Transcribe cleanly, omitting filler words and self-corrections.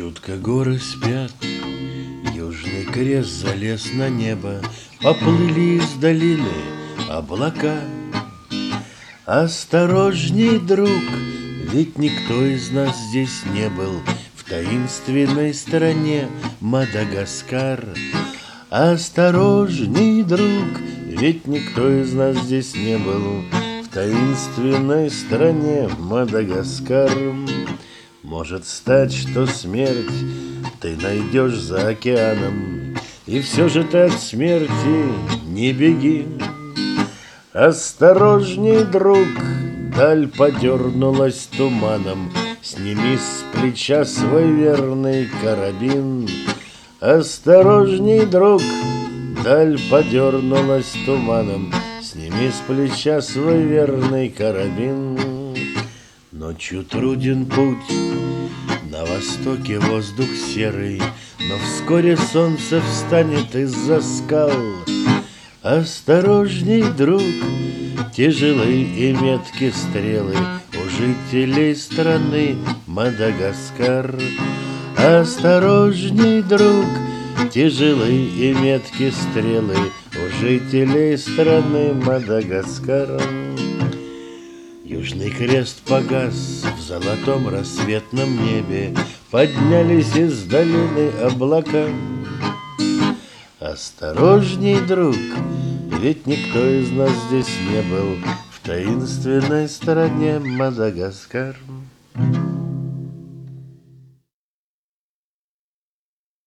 Чутко горы спят, Южный крест залез на небо, Поплыли из долины облака. Осторожней, друг, ведь никто из нас здесь не был В таинственной стране Мадагаскар. Осторожней, друг, ведь никто из нас здесь не был В таинственной стране Мадагаскар. Может стать, что смерть ты найдешь за океаном, И все же ты от смерти не беги. Осторожней, друг, даль подернулась туманом, Сними с плеча свой верный карабин. Осторожней, друг, даль подернулась туманом, Сними с плеча свой верный карабин. Ночью труден путь, на востоке воздух серый, Но вскоре солнце встанет из-за скал. Осторожней, друг, тяжелые и меткие стрелы У жителей страны Мадагаскар. Осторожней, друг, тяжелые и меткие стрелы У жителей страны Мадагаскар. Южный крест погас в золотом рассветном небе, Поднялись из долины облака. Осторожней, друг, ведь никто из нас здесь не был В таинственной стране Мадагаскар.